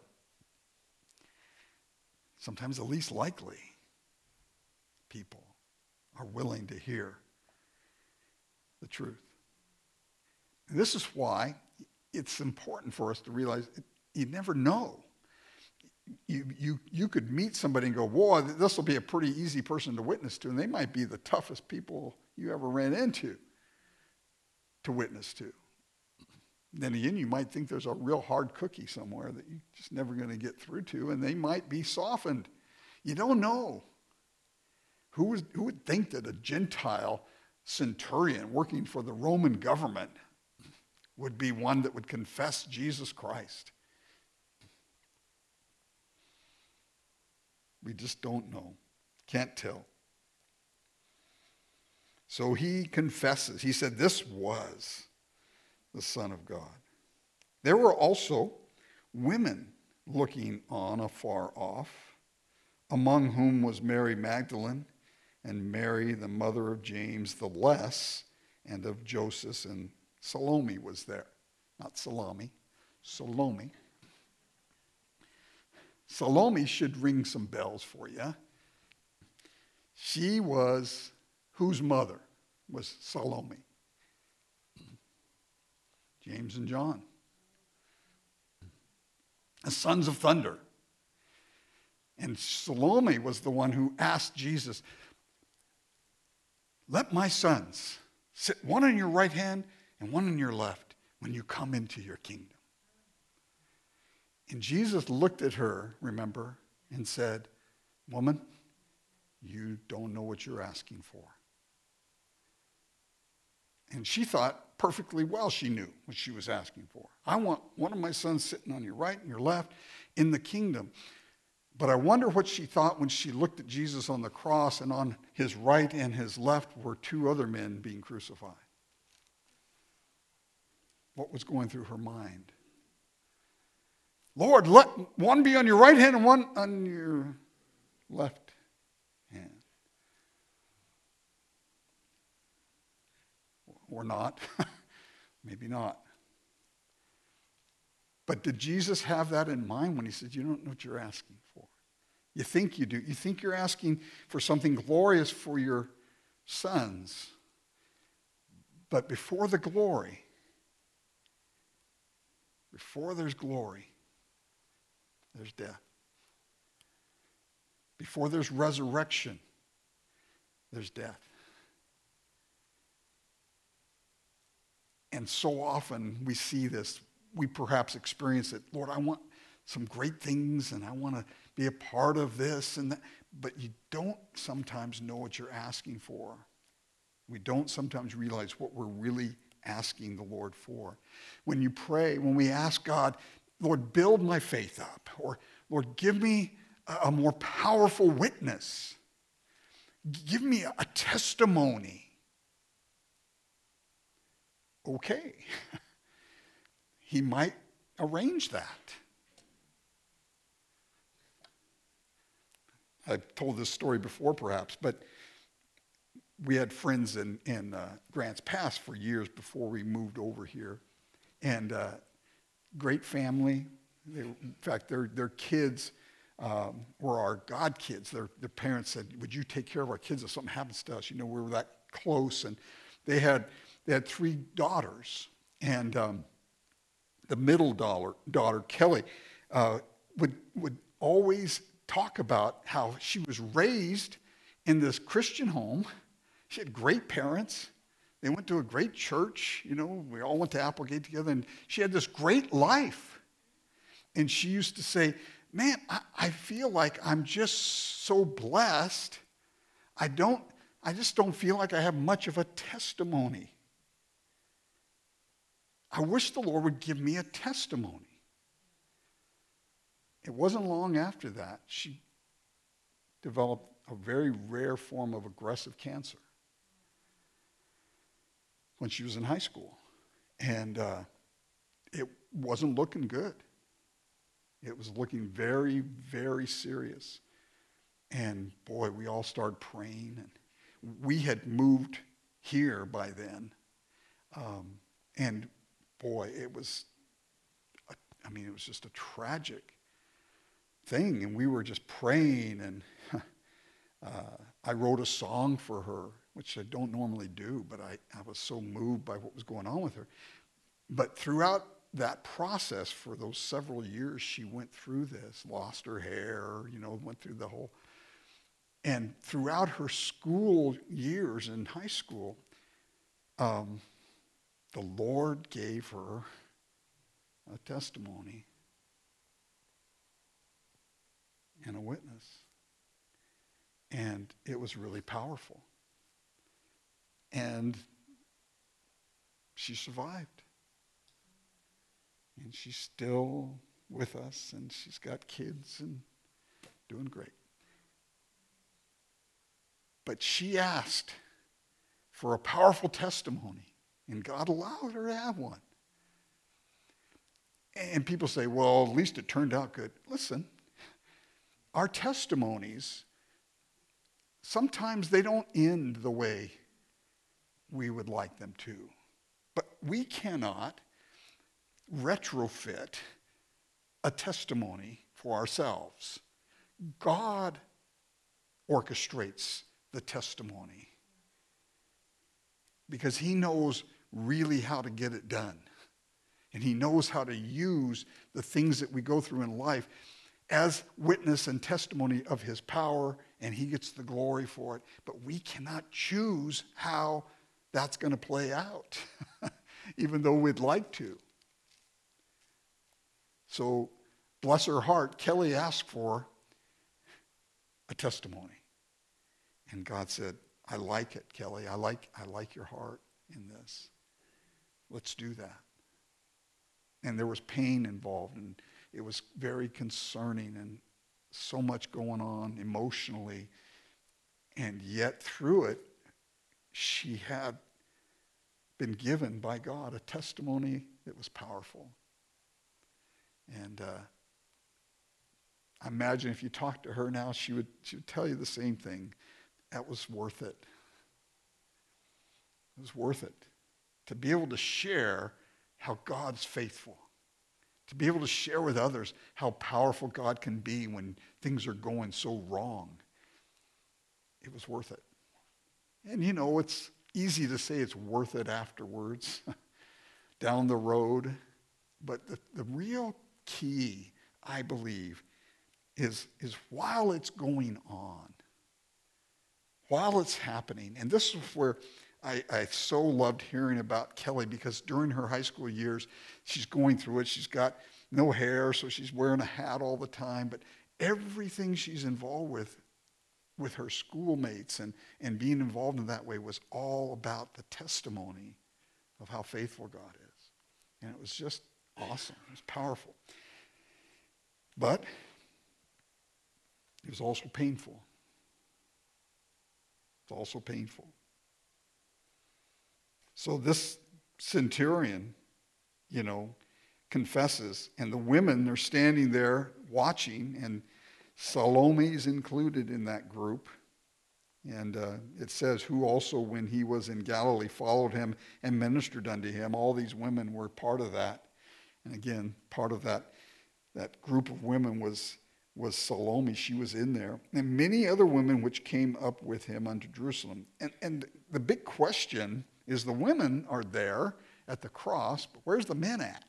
sometimes the least likely people are willing to hear the truth. And this is why it's important for us to realize you never know. You could meet somebody and go, whoa, this will be a pretty easy person to witness to, and they might be the toughest people you ever ran into to witness to. Then again, you might think there's a real hard cookie somewhere that you're just never going to get through to, and they might be softened. You don't know. Who would think that a Gentile centurion working for the Roman government would be one that would confess Jesus Christ? We just don't know. Can't tell. So he confesses. He said, this was the Son of God. There were also women looking on afar off, among whom was Mary Magdalene and Mary, the mother of James the Less, and of Joseph, and Salome was there. Not salami, Salome. Salome should ring some bells for you. She was, whose mother was Salome? James and John. The sons of thunder. And Salome was the one who asked Jesus, let my sons sit one on your right hand and one on your left when you come into your kingdom. And Jesus looked at her, remember, and said, woman, you don't know what you're asking for. And she thought perfectly well she knew what she was asking for. I want one of my sons sitting on your right and your left in the kingdom. But I wonder what she thought when she looked at Jesus on the cross, and on his right and his left were two other men being crucified. What was going through her mind? Lord, let one be on your right hand and one on your left hand. Or not. Maybe not. But did Jesus have that in mind when he said, you don't know what you're asking for? You think you do. You think you're asking for something glorious for your sons. But before the glory, before there's glory, there's death. Before there's resurrection, there's death. And so often we see this. We perhaps experience it. Lord, I want some great things and I want to be a part of this and that. But you don't sometimes know what you're asking for. We don't sometimes realize what we're really asking the Lord for. When you pray, when we ask God, Lord, build my faith up, or Lord, give me a more powerful witness. Give me a testimony. Okay. He might arrange that. I've told this story before perhaps, but we had friends in Grants Pass for years before we moved over here. And great family. In fact, their kids were our God kids. Their parents said, would you take care of our kids if something happens to us? You know, we were that close. And they had 3 daughters. And the middle daughter, Kelly, would always talk about how she was raised in this Christian home. She had great parents. They went to a great church. You know, we all went to Applegate together, and she had this great life. And she used to say, man, I feel like I'm just so blessed. I just don't feel like I have much of a testimony. I wish the Lord would give me a testimony. It wasn't long after that she developed a very rare form of aggressive cancer when she was in high school. And it wasn't looking good. It was looking very, very serious. And boy, we all started praying. And we had moved here by then. And boy, it was just a tragic thing. And we were just praying. And I wrote a song for her, which I don't normally do, but I was so moved by what was going on with her. But throughout that process, for those several years she went through this, lost her hair, went through the whole. And throughout her school years in high school, the Lord gave her a testimony and a witness. And it was really powerful. And she survived. And she's still with us, and she's got kids and doing great. But she asked for a powerful testimony, and God allowed her to have one. And people say, well, at least it turned out good. Listen, our testimonies, sometimes they don't end the way we would like them to. But we cannot retrofit a testimony for ourselves. God orchestrates the testimony because he knows really how to get it done. And he knows how to use the things that we go through in life as witness and testimony of his power, and he gets the glory for it. But we cannot choose how that's going to play out, even though we'd like to. So, bless her heart, Kelly asked for a testimony. And God said, I like it, Kelly. I like your heart. in this. Let's do that. And there was pain involved, and it was very concerning, and so much going on emotionally. And yet through it, she had been given by God a testimony that was powerful. And I imagine if you talked to her now, she would tell you the same thing. That was worth it. It was worth it. To be able to share how God's faithful. To be able to share with others how powerful God can be when things are going so wrong. It was worth it. And it's easy to say it's worth it afterwards, down the road. But the real key, I believe, is while it's going on, while it's happening. And this is where I so loved hearing about Kelly, because during her high school years, she's going through it. She's got no hair, so she's wearing a hat all the time. But everything she's involved with her schoolmates and being involved in that way was all about the testimony of how faithful God is. And it was just awesome. It was powerful. But it was also painful. It's also painful. So this centurion, confesses, and the women are standing there watching, and Salome is included in that group. And it says, who also, when he was in Galilee, followed him and ministered unto him. All these women were part of that. And again, part of that group of women was Salome. She was in there. And many other women which came up with him unto Jerusalem. And the big question is, the women are there at the cross, but where's the men at?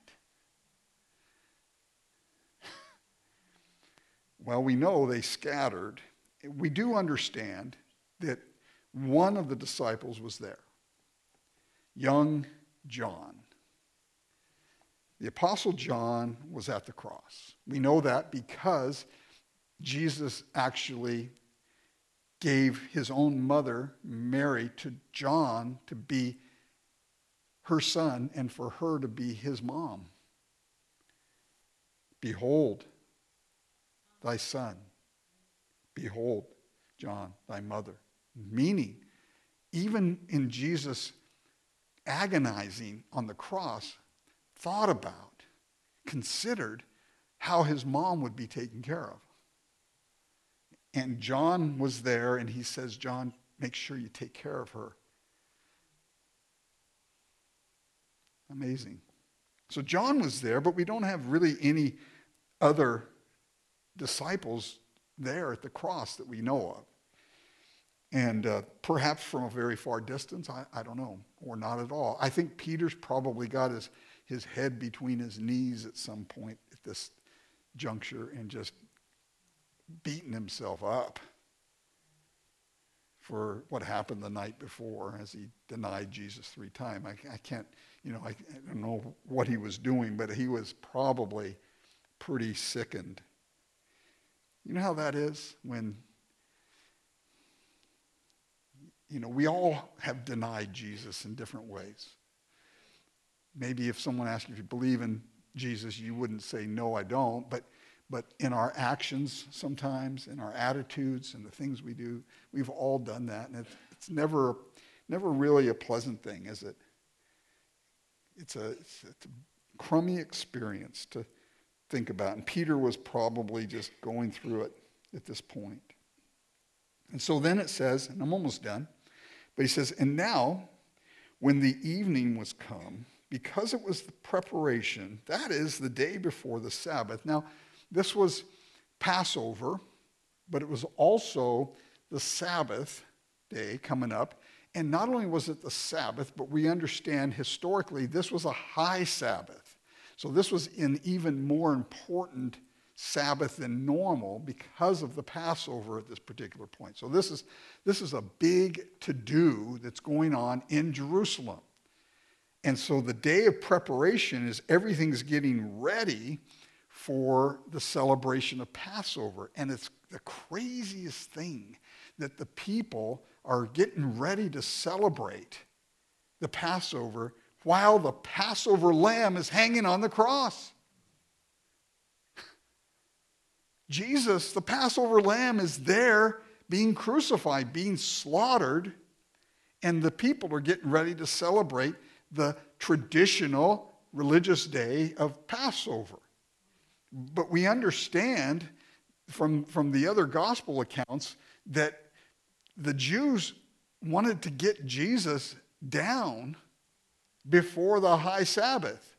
Well, we know they scattered. We do understand that one of the disciples was there, young John. The Apostle John was at the cross. We know that because Jesus actually gave his own mother, Mary, to John to be her son and for her to be his mom. Behold, thy son. Behold, John, thy mother. Meaning, even in Jesus agonizing on the cross, thought about, considered how his mom would be taken care of. And John was there, and he says, John, make sure you take care of her. Amazing. So John was there, but we don't have really any other disciples there at the cross that we know of. And perhaps from a very far distance, I don't know, or not at all. I think Peter's probably got his head between his knees at some point at this juncture and just beating himself up for what happened the night before as he denied Jesus 3 times. I can't, I don't know what he was doing, but he was probably pretty sickened. You know how that is when, we all have denied Jesus in different ways. Maybe if someone asked you if you believe in Jesus, you wouldn't say, no, I don't. But in our actions sometimes, in our attitudes and the things we do, we've all done that. And it's never really a pleasant thing, is it? It's a crummy experience to think about. And Peter was probably just going through it at this point. And so then it says, and I'm almost done, but he says, and now when the evening was come, because it was the preparation, that is the day before the Sabbath. Now, this was Passover, but it was also the Sabbath day coming up. And not only was it the Sabbath, but we understand historically this was a high Sabbath. So this was an even more important Sabbath than normal because of the Passover at this particular point. So this is a big to-do that's going on in Jerusalem. And so the day of preparation is everything's getting ready for the celebration of Passover. And it's the craziest thing that the people are getting ready to celebrate the Passover while the Passover lamb is hanging on the cross. Jesus, the Passover lamb, is there being crucified, being slaughtered, and the people are getting ready to celebrate the traditional religious day of Passover. But we understand from the other gospel accounts that the Jews wanted to get Jesus down before the high Sabbath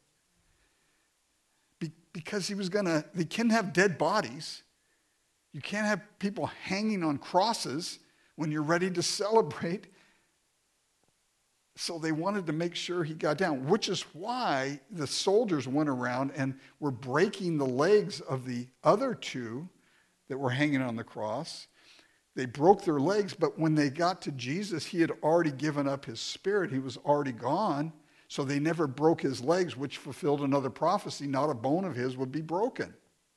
because they can't have dead bodies. You can't have people hanging on crosses when you're ready to celebrate. So they wanted to make sure he got down, which is why the soldiers went around and were breaking the legs of the other two that were hanging on the cross. They broke their legs, but when they got to Jesus, he had already given up his spirit. He was already gone, so they never broke his legs, which fulfilled another prophecy. Not a bone of his would be broken.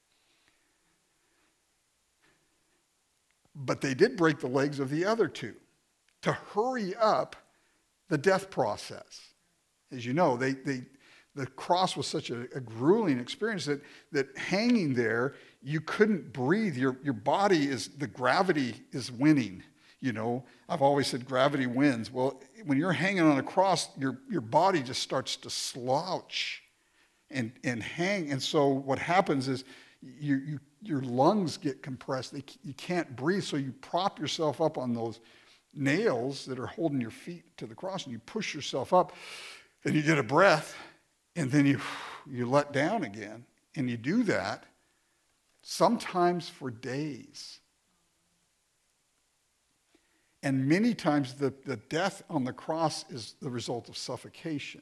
But they did break the legs of the other two to hurry up the death process. As you know, the cross was such a grueling experience that hanging there, you couldn't breathe. Your body the gravity is winning. You know, I've always said gravity wins. Well, when you're hanging on a cross, your body just starts to slouch and hang. And so what happens is your lungs get compressed. You can't breathe, so you prop yourself up on those nails that are holding your feet to the cross, and you push yourself up, and you get a breath, and then you let down again. And you do that sometimes for days. And many times the death on the cross is the result of suffocation,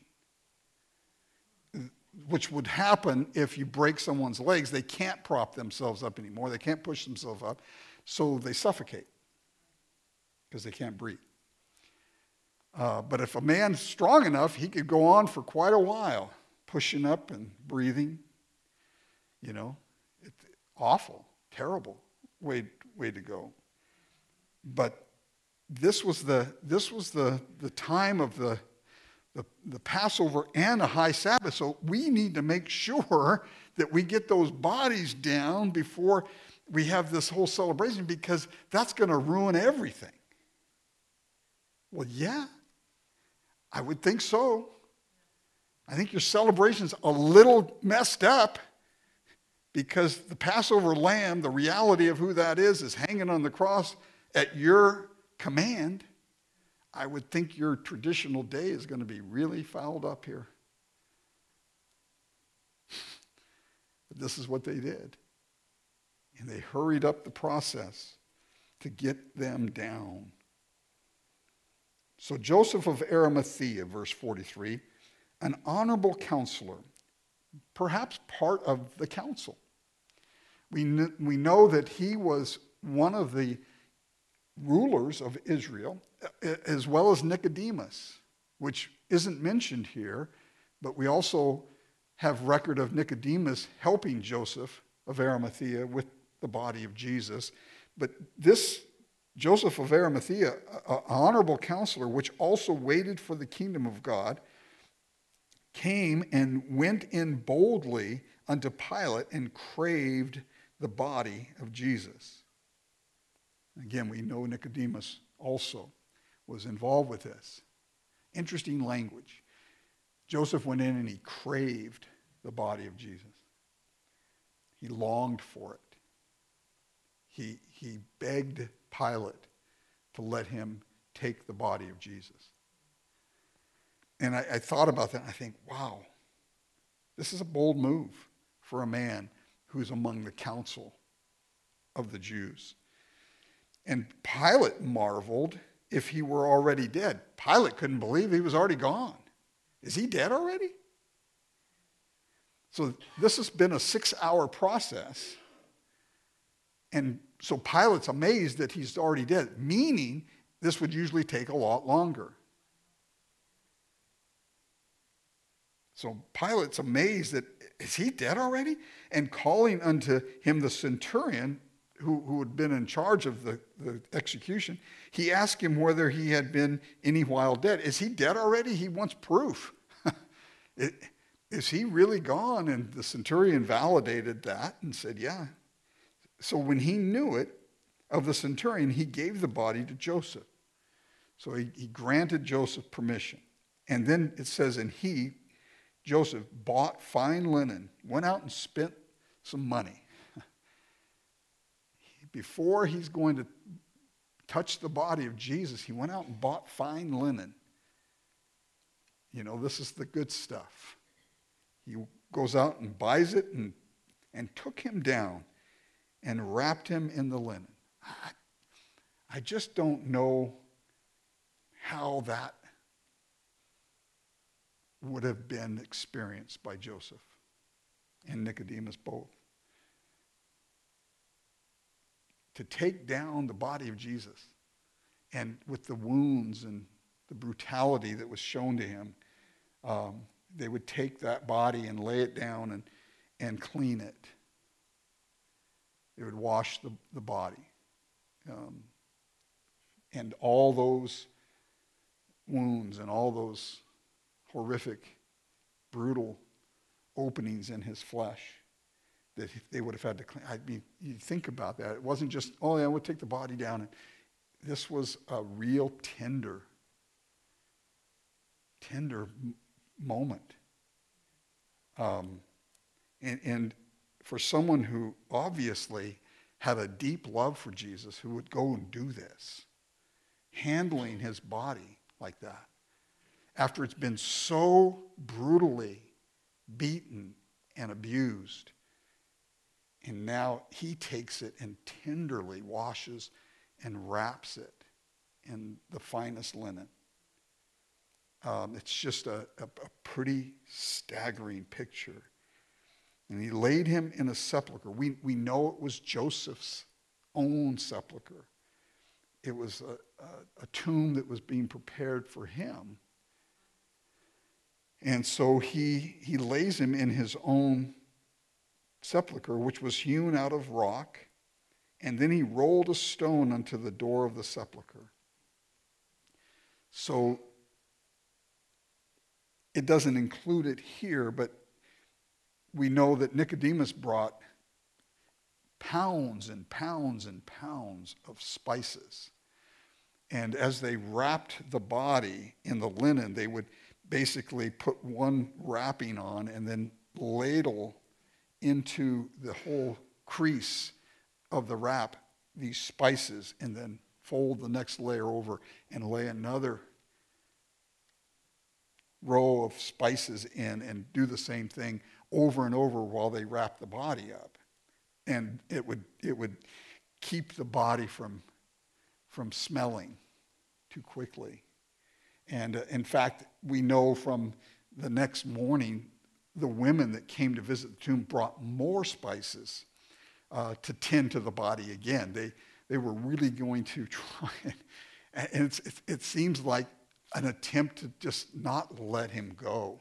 which would happen if you break someone's legs. They can't prop themselves up anymore. They can't push themselves up, so they suffocate because they can't breathe. But if a man's strong enough, he could go on for quite a while, pushing up and breathing. You know, it's awful, terrible way to go. But this was the time of the Passover and a high Sabbath. So we need to make sure that we get those bodies down before we have this whole celebration, because that's going to ruin everything. Well, yeah, I would think so. I think your celebration's a little messed up because the Passover lamb, the reality of who that is hanging on the cross at your command. I would think your traditional day is going to be really fouled up here. But this is what they did. And they hurried up the process to get them down. So Joseph of Arimathea, verse 43, an honorable counselor, perhaps part of the council. We know that he was one of the rulers of Israel, as well as Nicodemus, which isn't mentioned here, but we also have record of Nicodemus helping Joseph of Arimathea with the body of Jesus. But this Joseph of Arimathea, an honorable counselor, which also waited for the kingdom of God, came and went in boldly unto Pilate and craved the body of Jesus. Again, we know Nicodemus also was involved with this. Interesting language. Joseph went in and he craved the body of Jesus. He longed for it. He begged Pilate to let him take the body of Jesus. And I thought about that, and I think, wow, this is a bold move for a man who's among the council of the Jews. And Pilate marveled if he were already dead. Pilate couldn't believe he was already gone. Is he dead already? So this has been a 6-hour process. And so Pilate's amazed that he's already dead, meaning this would usually take a lot longer. So Pilate's amazed that, is he dead already? And calling unto him the centurion, who had been in charge of the execution, he asked him whether he had been any while dead. Is he dead already? He wants proof. Is he really gone? And the centurion validated that and said, yeah. So when he knew it of the centurion, he gave the body to Joseph. So he granted Joseph permission. And then it says, and he, Joseph, bought fine linen, went out and spent some money. Before he's going to touch the body of Jesus, he went out and bought fine linen. You know, this is the good stuff. He goes out and buys it and took him down and wrapped him in the linen. I just don't know how that would have been experienced by Joseph and Nicodemus both. To take down the body of Jesus, and with the wounds and the brutality that was shown to him, they would take that body and lay it down and clean it. They would wash the body. And all those wounds and all those horrific, brutal openings in his flesh that they would have had to clean. I mean, you think about that. It wasn't just, oh yeah, we'll take the body down. And this was a real tender moment. And for someone who obviously had a deep love for Jesus, who would go and do this, handling his body like that, after it's been so brutally beaten and abused, and now he takes it and tenderly washes and wraps it in the finest linen. It's just a pretty staggering picture. And he laid him in a sepulcher. We know it was Joseph's own sepulcher. It was a tomb that was being prepared for him. And so he lays him in his own sepulcher, which was hewn out of rock, and then he rolled a stone unto the door of the sepulcher. So it doesn't include it here, but we know that Nicodemus brought pounds and pounds and pounds of spices. And as they wrapped the body in the linen, they would basically put one wrapping on and then ladle into the whole crease of the wrap these spices, and then fold the next layer over and lay another row of spices in and do the same thing over and over while they wrap the body up. And it would keep the body from smelling too quickly. And in fact, we know from the next morning, the women that came to visit the tomb brought more spices to tend to the body again. They were really going to try and it seems like an attempt to just not let him go.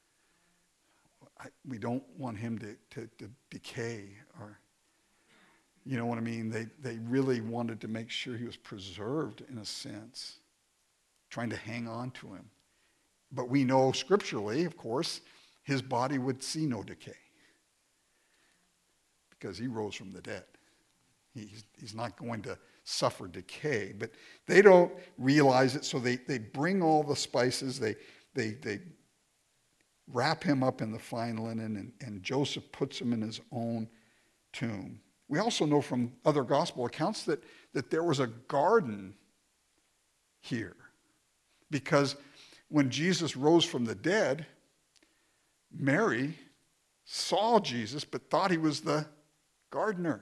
We don't want him to decay, or, you know what I mean? They really wanted to make sure he was preserved in a sense, trying to hang on to him. But we know scripturally, of course, his body would see no decay because he rose from the dead. He's not going to suffer decay, but they don't realize it, so they bring all the spices, they wrap him up in the fine linen, and Joseph puts him in his own tomb. We also know from other gospel accounts that there was a garden here, because when Jesus rose from the dead, Mary saw Jesus but thought he was the gardener.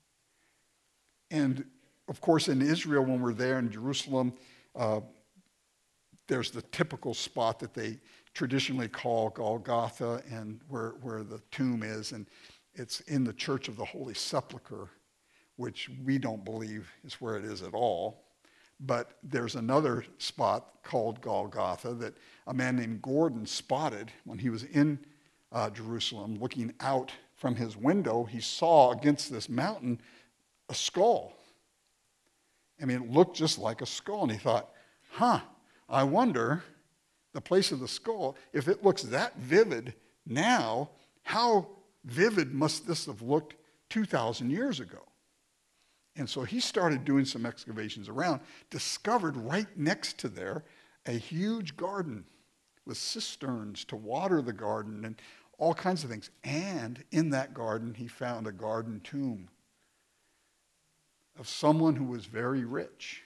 And of course, in Israel, when we're there in Jerusalem, there's the typical spot that they traditionally call Golgotha, and where the tomb is, and it's in the Church of the Holy Sepulchre, which we don't believe is where it is at all. But there's another spot called Golgotha that a man named Gordon spotted when he was in Jerusalem. Looking out from his window, he saw against this mountain a skull. I mean, it looked just like a skull. And he thought, I wonder, the place of the skull, if it looks that vivid now, how vivid must this have looked 2,000 years ago? And so he started doing some excavations around, discovered right next to there a huge garden with cisterns to water the garden and all kinds of things. And in that garden, he found a garden tomb of someone who was very rich.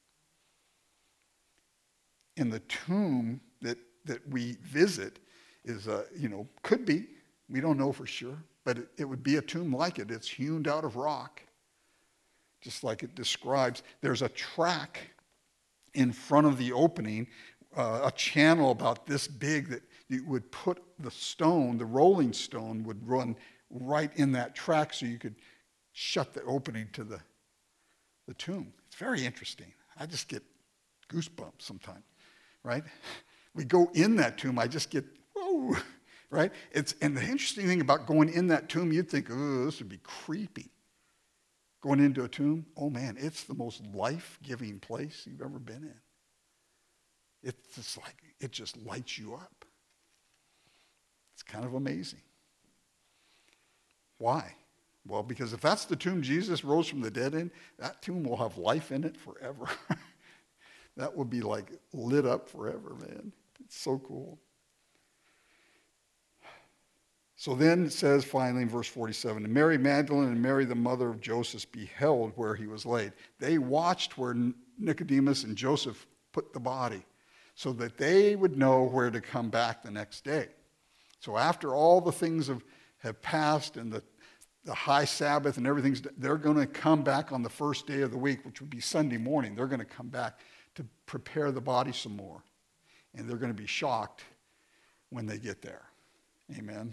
And the tomb that we visit is, could be, we don't know for sure, but it would be a tomb like it. It's hewn out of rock, just like it describes. There's a track in front of the opening, a channel about this big that you would put the stone, the rolling stone would run right in that track so you could shut the opening to the tomb. It's very interesting. I just get goosebumps sometimes, right? We go in that tomb, I just get, whoa, right? And the interesting thing about going in that tomb, you'd think, oh, this would be creepy. Going into a tomb, oh man, it's the most life-giving place you've ever been in. It's just like, it just lights you up. It's kind of amazing. Why? Well, because if that's the tomb Jesus rose from the dead in, that tomb will have life in it forever. That would be like lit up forever, man. It's so cool. So then it says finally in verse 47, and Mary Magdalene and Mary the mother of Joseph beheld where he was laid. They watched where Nicodemus and Joseph put the body so that they would know where to come back the next day. So after all the things have passed and the high Sabbath and everything's, they're going to come back on the first day of the week, which would be Sunday morning. They're going to come back to prepare the body some more. And they're going to be shocked when they get there. Amen.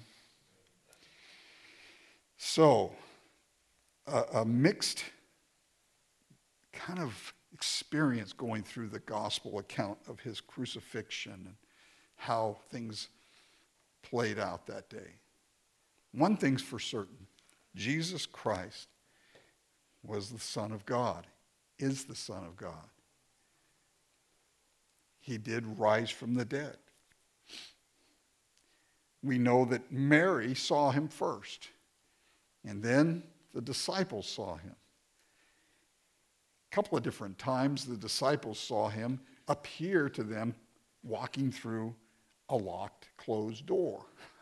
So, a mixed kind of experience going through the gospel account of his crucifixion and how things played out that day. One thing's for certain. Jesus Christ was the Son of God, is the Son of God. He did rise from the dead. We know that Mary saw him first. And then the disciples saw him. A couple of different times the disciples saw him appear to them walking through a locked, closed door.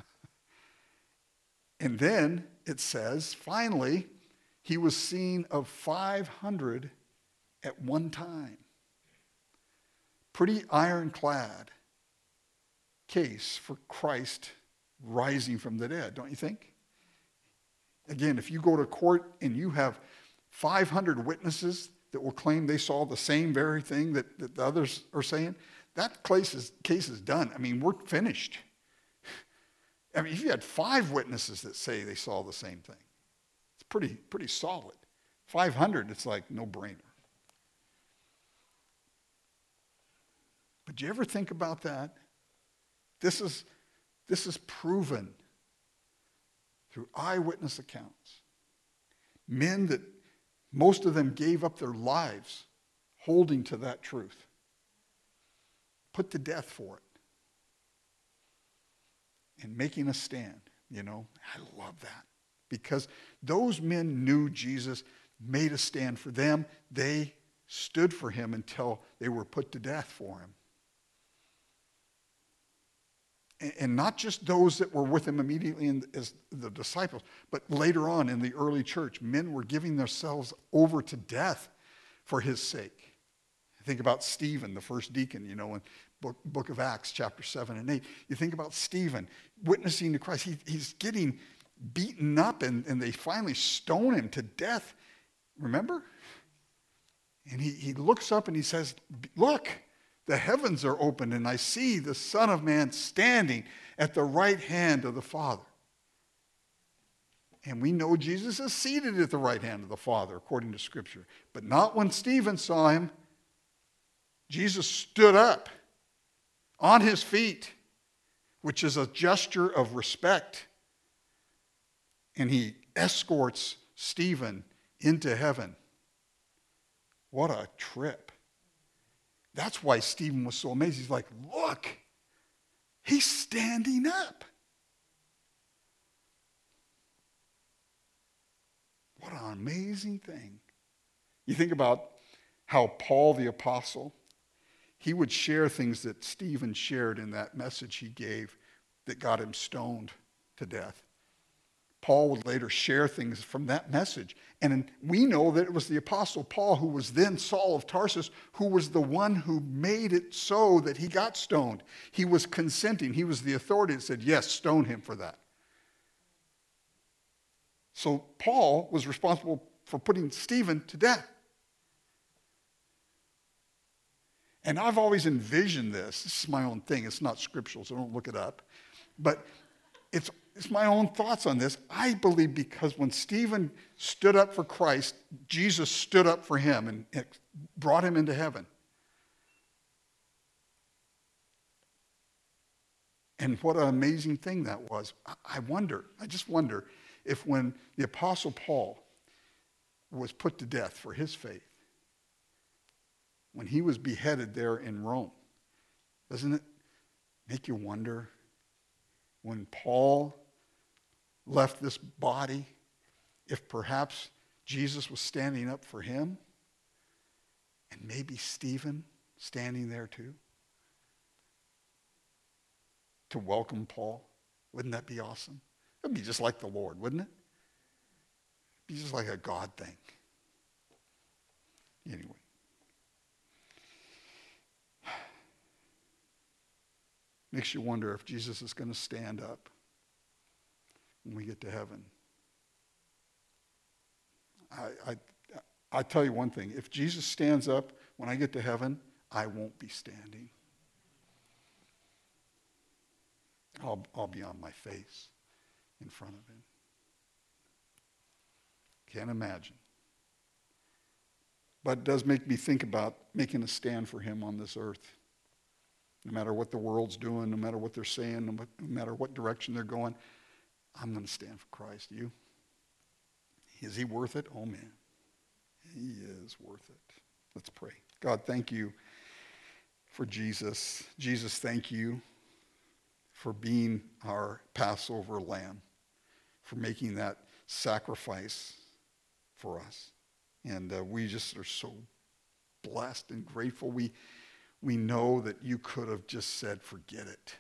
And then it says, finally, he was seen of 500 at one time. Pretty ironclad case for Christ rising from the dead, don't you think? Again, if you go to court and you have 500 witnesses that will claim they saw the same very thing that the others are saying, that case is done. I mean, we're finished. I mean, if you had 5 witnesses that say they saw the same thing, it's pretty solid. 500, it's like no-brainer. But do you ever think about that? This is proven through eyewitness accounts. Men that most of them gave up their lives holding to that truth. Put to death for it. And making a stand, I love that. Because those men knew Jesus, made a stand for them. They stood for him until they were put to death for him. And not just those that were with him immediately as the disciples, but later on in the early church, men were giving themselves over to death for his sake. Think about Stephen, the first deacon, in book of Acts, chapter 7 and 8. You think about Stephen witnessing to Christ. He's getting beaten up, and they finally stone him to death. Remember? And he looks up and he says, look, the heavens are opened, and I see the Son of Man standing at the right hand of the Father. And we know Jesus is seated at the right hand of the Father, according to Scripture. But not when Stephen saw him. Jesus stood up on his feet, which is a gesture of respect. And he escorts Stephen into heaven. What a trip. That's why Stephen was so amazed. He's like, look, he's standing up. What an amazing thing. You think about how Paul the apostle, he would share things that Stephen shared in that message he gave that got him stoned to death. Paul would later share things from that message. And we know that it was the apostle Paul, who was then Saul of Tarsus, who was the one who made it so that he got stoned. He was consenting. He was the authority that said, yes, stone him for that. So Paul was responsible for putting Stephen to death. And I've always envisioned this. This is my own thing. It's not scriptural, so don't look it up. But it's my own thoughts on this. I believe because when Stephen stood up for Christ, Jesus stood up for him and it brought him into heaven. And what an amazing thing that was. I just wonder if when the Apostle Paul was put to death for his faith, when he was beheaded there in Rome, doesn't it make you wonder when Paul left this body, if perhaps Jesus was standing up for him and maybe Stephen standing there too to welcome Paul? Wouldn't that be awesome? It would be just like the Lord, wouldn't it? It'd be just like a God thing. Anyway. Makes you wonder if Jesus is going to stand up when we get to heaven. I tell you one thing. If Jesus stands up when I get to heaven, I won't be standing. I'll be on my face in front of him. Can't imagine. But it does make me think about making a stand for him on this earth. No matter what the world's doing, no matter what they're saying, no matter what direction they're going, I'm going to stand for Christ. You? Is he worth it? Oh, man. He is worth it. Let's pray. God, thank you for Jesus. Jesus, thank you for being our Passover lamb, for making that sacrifice for us. And we just are so blessed and grateful. We know that you could have just said, forget it.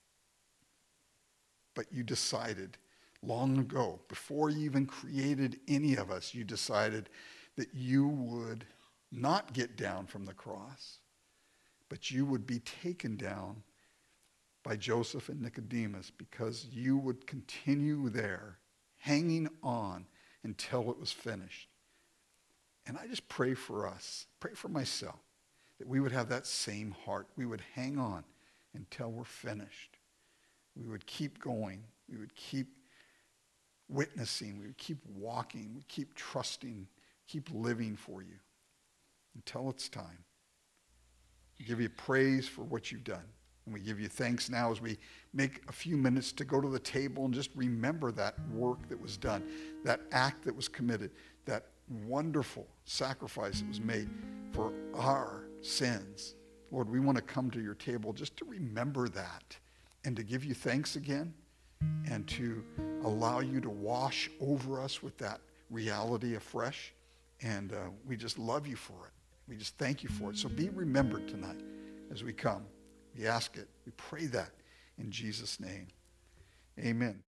But you decided long ago, before you even created any of us, you decided that you would not get down from the cross, but you would be taken down by Joseph and Nicodemus because you would continue there, hanging on until it was finished. And I just pray for us, pray for myself, that we would have that same heart. We would hang on until we're finished. We would keep going. We would keep witnessing. We would keep walking. We would keep trusting, keep living for you until it's time. We give you praise for what you've done. And we give you thanks now as we make a few minutes to go to the table and just remember that work that was done, that act that was committed, that wonderful sacrifice that was made for our sins. Lord, we want to come to your table just to remember that and to give you thanks again and to allow you to wash over us with that reality afresh. And we just love you for it. We just thank you for it. So be remembered tonight as we come. We ask it. We pray that in Jesus' name. Amen.